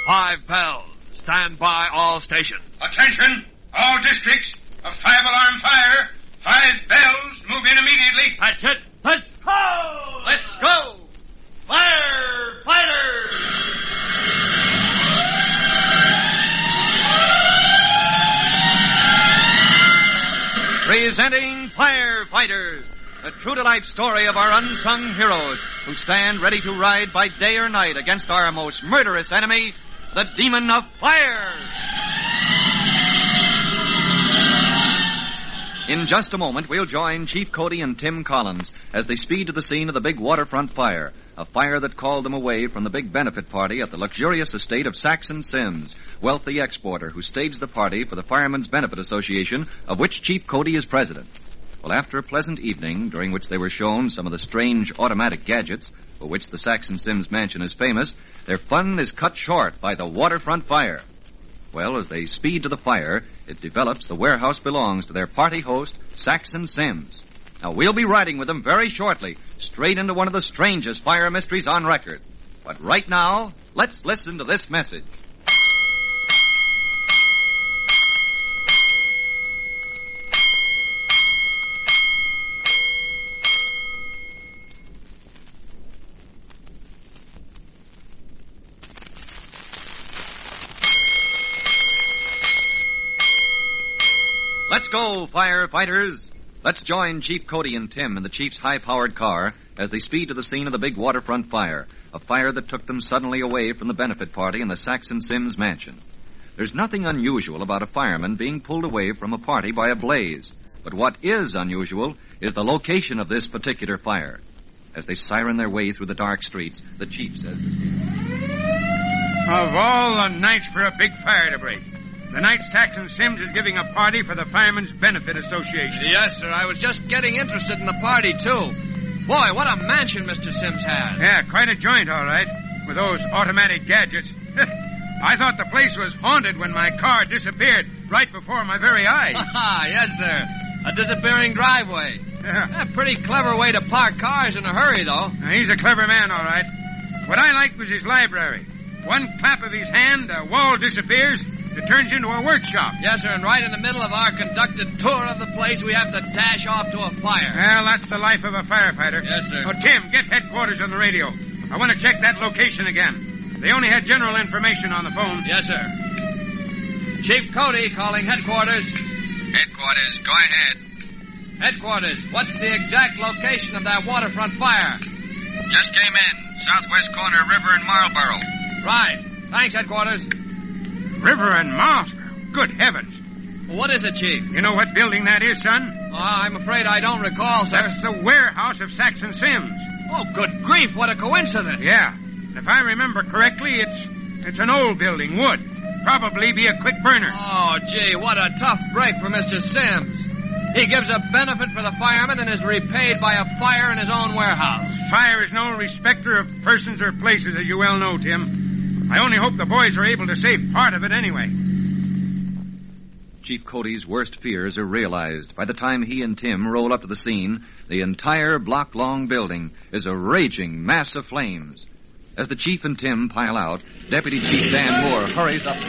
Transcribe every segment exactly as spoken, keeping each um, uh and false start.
Five bells. Stand by all stations. Attention, all districts. A five-alarm fire. Five bells. Move in immediately. That's it. Let's go! Let's go! Fire fighters! Presenting Firefighters, the true-to-life story of our unsung heroes who stand ready to ride by day or night against our most murderous enemy, the Demon of Fire. In just a moment, we'll join Chief Cody and Tim Collins as they speed to the scene of the big waterfront fire, a fire that called them away from the big benefit party at the luxurious estate of Saxon Sims, wealthy exporter who staged the party for the Firemen's Benefit Association, of which Chief Cody is president. Well, after a pleasant evening, during which they were shown some of the strange automatic gadgets for which the Saxon Sims mansion is famous, their fun is cut short by the waterfront fire. Well, as they speed to the fire, it develops the warehouse belongs to their party host, Saxon Sims. Now, we'll be riding with them very shortly, straight into one of the strangest fire mysteries on record. But right now, let's listen to this message. Let's go, firefighters. Let's join Chief Cody and Tim in the Chief's high-powered car as they speed to the scene of the big waterfront fire, a fire that took them suddenly away from the benefit party in the Saxon Sims mansion. There's nothing unusual about a fireman being pulled away from a party by a blaze, but what is unusual is the location of this particular fire. As they siren their way through the dark streets, the Chief says, Of all the nights for a big fire to break, the night Saxon Sims is giving a party for the Firemen's Benefit Association. Yes, sir. I was just getting interested in the party, too. Boy, what a mansion Mister Sims has. Yeah, quite a joint, all right, with those automatic gadgets. I thought the place was haunted when my car disappeared right before my very eyes. Yes, sir. A disappearing driveway. Yeah. A pretty clever way to park cars in a hurry, though. Now, he's a clever man, all right. What I liked was his library. One clap of his hand, a wall disappears. It turns into a workshop. Yes, sir, and right in the middle of our conducted tour of the place, we have to dash off to a fire. Well, that's the life of a firefighter. Yes, sir. Oh, Tim, get headquarters on the radio. I want to check that location again. They only had general information on the phone. Yes, sir. Chief Cody calling headquarters. Headquarters, go ahead. Headquarters, what's the exact location of that waterfront fire? Just came in. Southwest corner of River and Marlboro. Right. Thanks, headquarters. River and Marlboro? Good heavens. What is it, Chief? You know what building that is, son? Uh, I'm afraid I don't recall, sir. That's the warehouse of Saxon Sims. Oh, good grief, what a coincidence. Yeah. And if I remember correctly, it's it's an old building, wood. Probably be a quick burner. Oh, gee, what a tough break for Mister Sims. He gives a benefit for the firemen and is repaid by a fire in his own warehouse. Fire is no respecter of persons or places, as you well know, Tim. I only hope the boys are able to save part of it anyway. Chief Cody's worst fears are realized. By the time he and Tim roll up to the scene, the entire block-long building is a raging mass of flames. As the Chief and Tim pile out, Deputy Chief Dan Moore hurries up.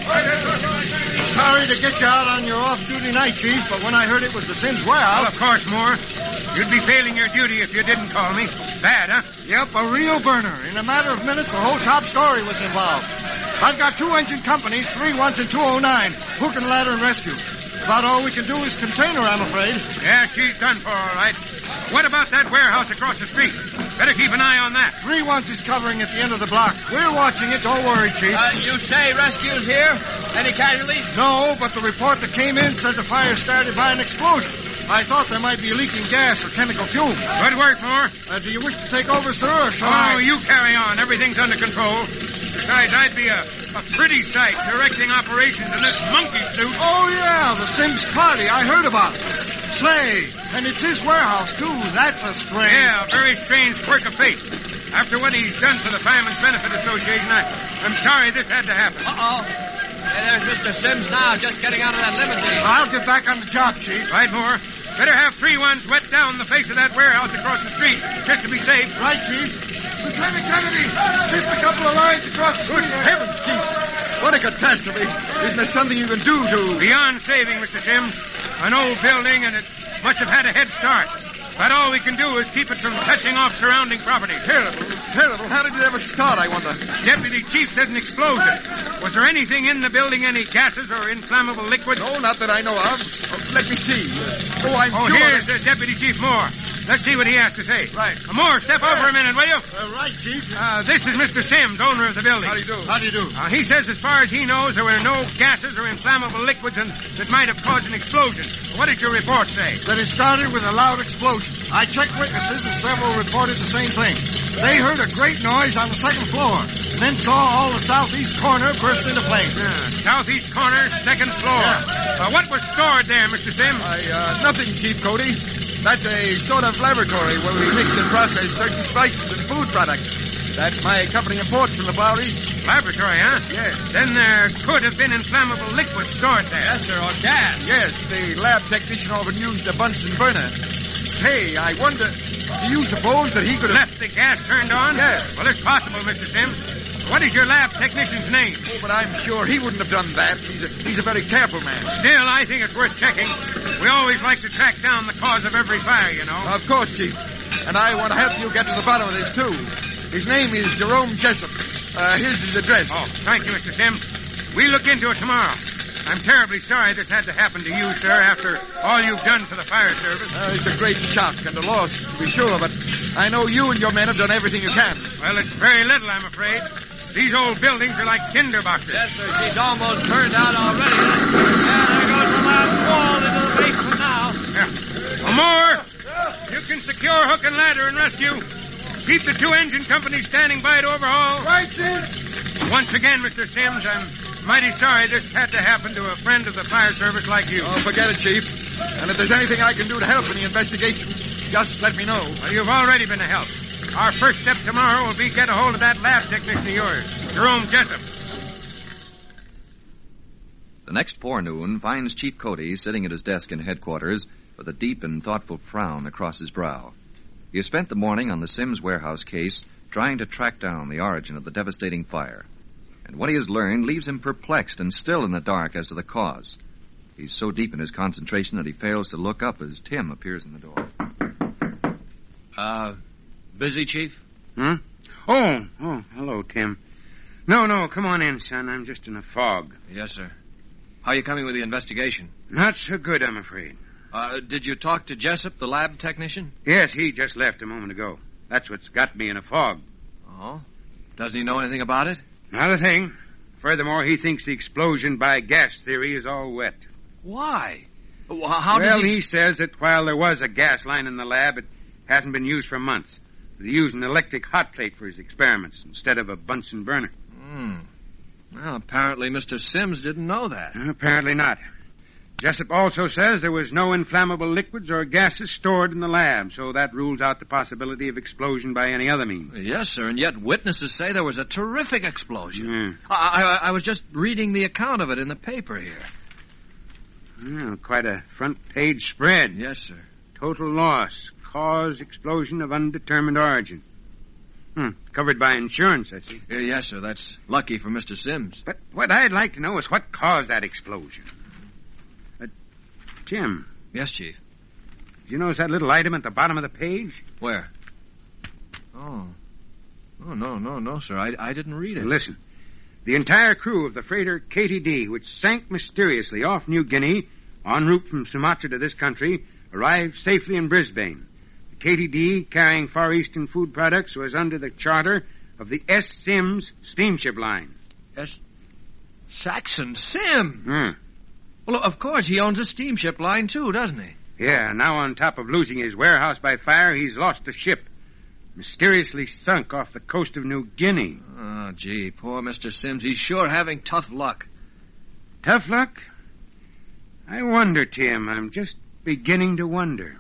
Sorry to get you out on your off-duty night, Chief, but when I heard it was the Sims warehouse... Well, of course, Moore. You'd be failing your duty if you didn't call me. Bad, huh? Yep, a real burner. In a matter of minutes, the whole top story was involved. I've got two engine companies, three ones and two oh nine, hook and ladder and rescue. About all we can do is contain her, I'm afraid. Yeah, she's done for, all right. What about that warehouse across the street? Better keep an eye on that. Three ones is covering at the end of the block. We're watching it, don't worry, Chief. Uh, you say rescue's here? Any casualties? No, but the report that came in said the fire started by an explosion. I thought there might be leaking gas or chemical fumes. Good work, Moore. Uh, do you wish to take over, sir, or shall Oh, I... you carry on. Everything's under control. Besides, I'd be a, a pretty sight directing operations in this monkey suit. Oh, yeah, the Sims party. I heard about it. Say, and it's his warehouse, too. That's a strange... Yeah, a very strange quirk of fate. After what he's done for the Firemen's Benefit Association, I, I'm sorry this had to happen. Uh-oh. Hey, there's Mister Sims now, just getting out of that limousine. I'll get back on the job, Chief. Right, Moore. Better have three ones wet down the face of that warehouse across the street, just to be safe. Right, Chief. Lieutenant Kennedy, shift a couple of lines across the street. Good heavens, Chief. What a catastrophe. Isn't there something you can do to... Beyond saving, Mister Sims. An old building, and it must have had a head start. But all we can do is keep it from touching off surrounding property. Terrible, terrible. How did it ever start, I wonder? Deputy Chief said an explosion. Was there anything in the building, any gases or inflammable liquids? No, not that I know of. Oh, let me see. Oh, I'm oh, sure... here's uh, Deputy Chief Moore. Let's see what he has to say. Right. Uh, Moore, step Yeah. over a minute, will you? Uh, right, Chief. Uh, this is Mister Sims, owner of the building. How do you do? How do you do? Uh, he says as far as he knows, there were no gases or inflammable liquids and, that might have caused an explosion. What did your report say? That it started with a loud explosion. I checked witnesses and several reported the same thing. They heard a great noise on the second floor, and then saw all the southeast corner burst into flames. Uh, southeast corner, second floor. Yeah. Uh, what was stored there, Mister Sims? I, uh, nothing, Chief Cody. That's a sort of laboratory where we mix and process certain spices and food products that my company imports from the Far East. Laboratory, huh? Yes. Then there could have been inflammable liquid stored there. Yes, sir, or gas. Yes, the lab technician often used a Bunsen burner. Say, I wonder, do you suppose that he could have... Left the gas turned on? Yes. Well, it's possible, Mister Sims. What is your lab technician's name? Oh, but I'm sure he wouldn't have done that. He's a, he's a very careful man. Still, I think it's worth checking. We always like to track down the cause of every fire, you know. Of course, Chief. And I want to help you get to the bottom of this, too. His name is Jerome Jessup. Uh, here's his address. Oh, thank you, Mister Sims. We'll look into it tomorrow. I'm terribly sorry this had to happen to you, sir, after all you've done for the fire service. Uh, it's a great shock and a loss, to be sure, but I know you and your men have done everything you can. Well, it's very little, I'm afraid. These old buildings are like tinder boxes. Yes, sir. She's almost burned out already. Yeah, there goes the last wall into the basement now. Yeah. More. You can secure hook and ladder and rescue. Keep the two engine companies standing by to overhaul. Right, Chief. Once again, Mister Sims, I'm mighty sorry this had to happen to a friend of the fire service like you. Oh, forget it, Chief. And if there's anything I can do to help in the investigation, just let me know. Well, you've already been a help. Our first step tomorrow will be get a hold of that lab technician of yours, Jerome Jessup. The next forenoon finds Chief Cody sitting at his desk in headquarters with a deep and thoughtful frown across his brow. He has spent the morning on the Sims warehouse case trying to track down the origin of the devastating fire. And what he has learned leaves him perplexed and still in the dark as to the cause. He's so deep in his concentration that he fails to look up as Tim appears in the door. Uh, busy, Chief? Hmm? Oh, oh, hello, Tim. No, no, come on in, son. I'm just in a fog. Yes, sir. How are you coming with the investigation? Not so good, I'm afraid. Uh, did you talk to Jessup, the lab technician? Yes, he just left a moment ago. That's what's got me in a fog. Oh? Doesn't he know anything about it? Not a thing. Furthermore, he thinks the explosion by gas theory is all wet. Why? Well, how well, does he... he says that while there was a gas line in the lab, it hasn't been used for months. He used an electric hot plate for his experiments instead of a Bunsen burner. Hmm. Well, apparently Mister Sims didn't know that. Apparently not. Jessup also says there was no inflammable liquids or gases stored in the lab, so that rules out the possibility of explosion by any other means. Yes, sir, and yet witnesses say there was a terrific explosion. Mm. I, I, I was just reading the account of it in the paper here. Well, quite a front-page spread. Yes, sir. Total loss. Cause explosion of undetermined origin. Hmm. Covered by insurance, I see. Uh, yes, sir. That's lucky for Mister Sims. But what I'd like to know is what caused that explosion. Uh, Tim. Yes, Chief. Did you notice that little item at the bottom of the page? Where? Oh. Oh, no, no, no, sir. I, I didn't read it. Listen. The entire crew of the freighter Katy D, which sank mysteriously off New Guinea en route from Sumatra to this country, arrived safely in Brisbane. The Katy D, carrying Far Eastern food products, was under the charter of the S. Sims steamship line. S. Saxon Sim? Hmm. Well, of course, he owns a steamship line, too, doesn't he? Yeah, now on top of losing his warehouse by fire, he's lost a ship. Mysteriously sunk off the coast of New Guinea. Oh, gee, poor Mister Sims. He's sure having tough luck. Tough luck? I wonder, Tim. I'm just beginning to wonder.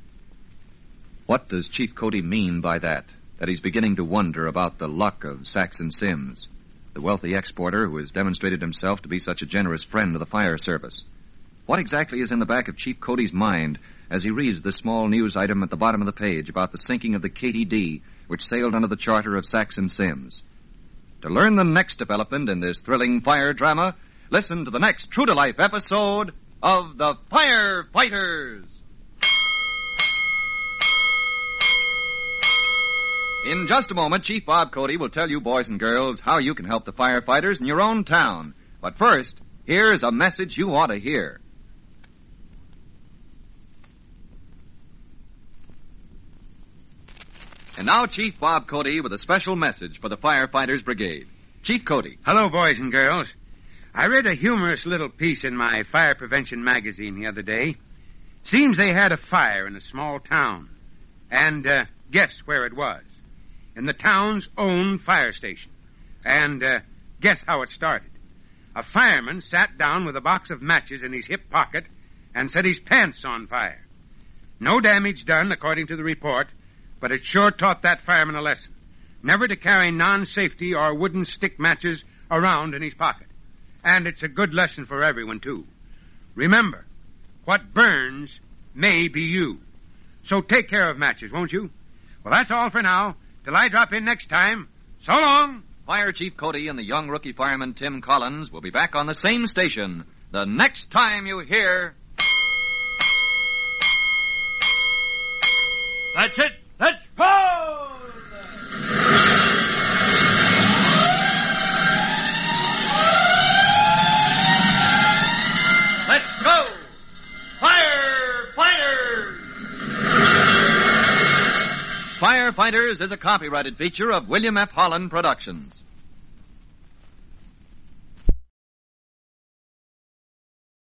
What does Chief Cody mean by that? That he's beginning to wonder about the luck of Saxon Sims, the wealthy exporter who has demonstrated himself to be such a generous friend of the fire service. What exactly is in the back of Chief Cody's mind as he reads the small news item at the bottom of the page about the sinking of the Katy D, which sailed under the charter of Saxon Sims? To learn the next development in this thrilling fire drama, listen to the next true-to-life episode of The Firefighters. In just a moment, Chief Bob Cody will tell you, boys and girls, how you can help the firefighters in your own town. But first, here's a message you ought to hear. And now, Chief Bob Cody with a special message for the Firefighters Brigade. Chief Cody. Hello, boys and girls. I read a humorous little piece in my fire prevention magazine the other day. Seems they had a fire in a small town. And uh, guess where it was? In the town's own fire station. And uh, guess how it started? A fireman sat down with a box of matches in his hip pocket and set his pants on fire. No damage done, according to the report, but it sure taught that fireman a lesson. Never to carry non-safety or wooden stick matches around in his pocket. And it's a good lesson for everyone, too. Remember, what burns may be you. So take care of matches, won't you? Well, that's all for now. Till I drop in next time. So long. Fire Chief Cody and the young rookie fireman Tim Collins will be back on the same station the next time you hear... That's it. Let's pause! Let's go! Firefighters! Firefighters is a copyrighted feature of William F. Holland Productions.